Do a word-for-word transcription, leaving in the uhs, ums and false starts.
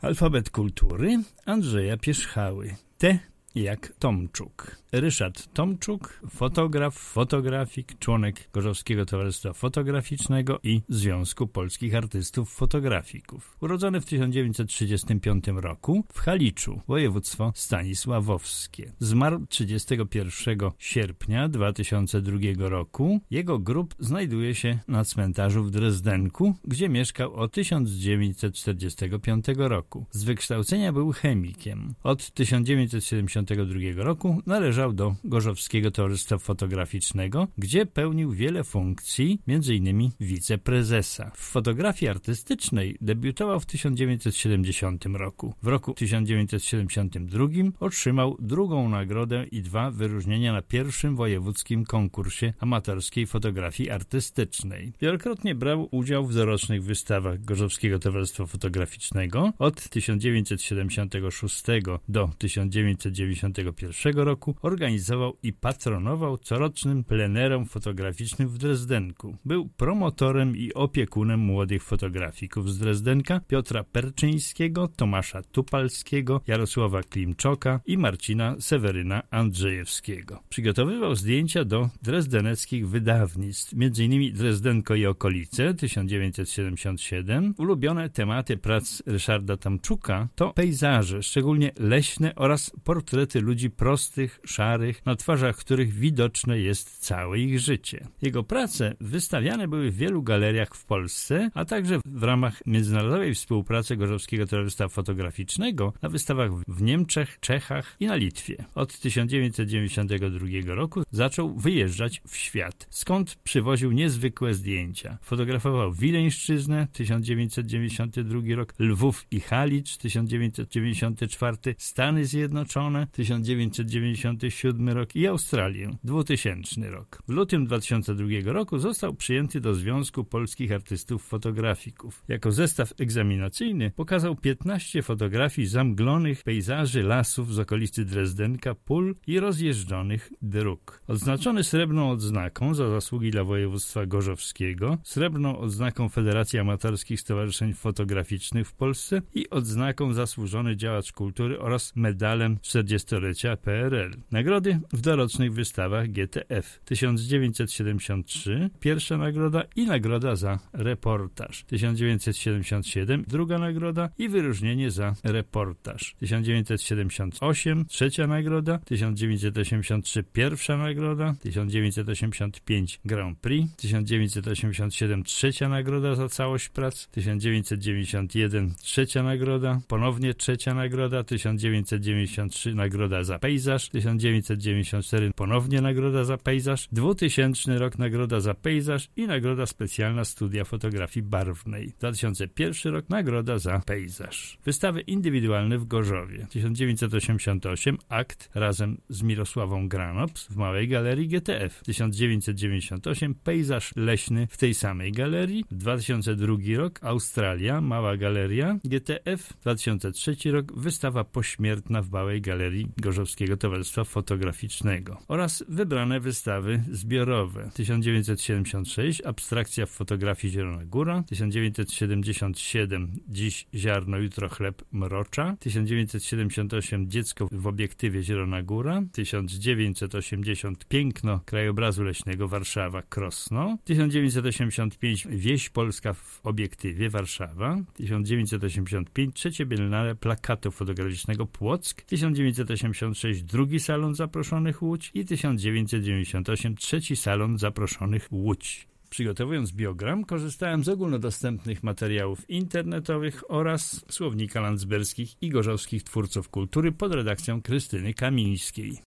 Alfabet kultury Andrzeja Pierzchały. T jak Tomczuk. Ryszard Tomczuk, fotograf, fotografik, członek Gorzowskiego Towarzystwa Fotograficznego i Związku Polskich Artystów Fotografików. Urodzony w tysiąc dziewięćset trzydziestym piątym roku w Haliczu, województwo stanisławowskie. Zmarł trzydziestego pierwszego sierpnia dwa tysiące drugiego roku. Jego grób znajduje się na cmentarzu w Drezdenku, gdzie mieszkał od tysiąc dziewięćset czterdziestego piątego roku. Z wykształcenia był chemikiem. Od tysiąc dziewięćset siedemdziesiątego drugiego roku należał do Gorzowskiego Towarzystwa Fotograficznego, gdzie pełnił wiele funkcji, między innymi wiceprezesa. W fotografii artystycznej debiutował w tysiąc dziewięćset siedemdziesiątym roku. W roku tysiąc dziewięćset siedemdziesiątym drugim otrzymał drugą nagrodę i dwa wyróżnienia na pierwszym wojewódzkim konkursie amatorskiej fotografii artystycznej. Wielokrotnie brał udział w dorocznych wystawach Gorzowskiego Towarzystwa Fotograficznego. Od tysiąc dziewięćset siedemdziesiątego szóstego do tysiąc dziewięćset dziewięćdziesiątego pierwszego roku organizował i patronował corocznym plenerem fotograficznym w Drezdenku. Był promotorem i opiekunem młodych fotografików z Drezdenka, Piotra Perczyńskiego, Tomasza Tupalskiego, Jarosława Klimczoka i Marcina Seweryna Andrzejewskiego. Przygotowywał zdjęcia do drezdeneckich wydawnictw, między innymi Drezdenko i okolice tysiąc dziewięćset siedemdziesiąt siedem. Ulubione tematy prac Ryszarda Tomczuka to pejzaże, szczególnie leśne, oraz portrety ludzi prostych, szarych, na twarzach których widoczne jest całe ich życie. Jego prace wystawiane były w wielu galeriach w Polsce, a także w ramach międzynarodowej współpracy Gorzowskiego Towarzystwa Fotograficznego na wystawach w Niemczech, Czechach i na Litwie. Od tysiąc dziewięćset dziewięćdziesiątego drugiego roku zaczął wyjeżdżać w świat, skąd przywoził niezwykłe zdjęcia. Fotografował Wileńszczyznę, tysiąc dziewięćset dziewięćdziesiąty drugi rok, Lwów i Halicz, tysiąc dziewięćset dziewięćdziesiąty czwarty, Stany Zjednoczone, tysiąc dziewięćset dziewięćdziesiąty siódmy rok i Australię, dwutysięczny rok. W lutym dwa tysiące drugiego roku został przyjęty do Związku Polskich Artystów Fotografików. Jako zestaw egzaminacyjny pokazał piętnaście fotografii zamglonych pejzaży lasów z okolicy Drezdenka, pól i rozjeżdżonych dróg. Odznaczony srebrną odznaką za zasługi dla województwa gorzowskiego, srebrną odznaką Federacji Amatorskich Stowarzyszeń Fotograficznych w Polsce i odznaką Zasłużony Działacz Kultury oraz medalem czterdziestolecia P R L. Nagrody w dorocznych wystawach G T F. tysiąc dziewięćset siedemdziesiąt trzy pierwsza nagroda i nagroda za reportaż. tysiąc dziewięćset siedemdziesiąt siedem druga nagroda i wyróżnienie za reportaż. tysiąc dziewięćset siedemdziesiąt osiem trzecia nagroda. tysiąc dziewięćset osiemdziesiąt trzy pierwsza nagroda. tysiąc dziewięćset osiemdziesiąt pięć Grand Prix. tysiąc dziewięćset osiemdziesiąt siedem trzecia nagroda za całość prac. tysiąc dziewięćset dziewięćdziesiąt jeden trzecia nagroda. Ponownie trzecia nagroda. tysiąc dziewięćset dziewięćdziesiąt trzy nagroda za pejzaż. tysiąc dziewięćset dziewięćdziesiąt cztery ponownie nagroda za pejzaż. dwutysięczny rok nagroda za pejzaż i nagroda specjalna Studia Fotografii Barwnej. dwa tysiące pierwszy rok nagroda za pejzaż. Wystawy indywidualne w Gorzowie. tysiąc dziewięćset osiemdziesiąty ósmy akt razem z Mirosławą Granops w Małej Galerii G T F. tysiąc dziewięćset dziewięćdziesiąty ósmy pejzaż leśny w tej samej galerii. dwa tysiące drugi rok Australia, Mała Galeria G T F. dwa tysiące trzeci rok wystawa pośmiertna w Małej Galerii Gorzowskiego Towarzystwa Fotograficznego oraz wybrane wystawy zbiorowe. tysiąc dziewięćset siedemdziesiąt sześć Abstrakcja w fotografii Zielona Góra. tysiąc dziewięćset siedemdziesiąt siedem Dziś ziarno, jutro chleb mrocza. tysiąc dziewięćset siedemdziesiąt osiem Dziecko w obiektywie Zielona Góra. tysiąc dziewięćset osiemdziesiąt Piękno krajobrazu leśnego Warszawa Krosno. tysiąc dziewięćset osiemdziesiąt pięć Wieś Polska w obiektywie Warszawa. tysiąc dziewięćset osiemdziesiąt pięć Trzecie Biennale Plakatu Fotograficznego Płock. tysiąc dziewięćset osiemdziesiąt sześć Drugi Salon Zaproszonych Łódź i tysiąc dziewięćset dziewięćdziesiąty ósmy Trzeci Salon Zaproszonych Łódź. Przygotowując biogram, korzystałem z ogólnodostępnych materiałów internetowych oraz słownika landzberskich i gorzowskich twórców kultury pod redakcją Krystyny Kamińskiej.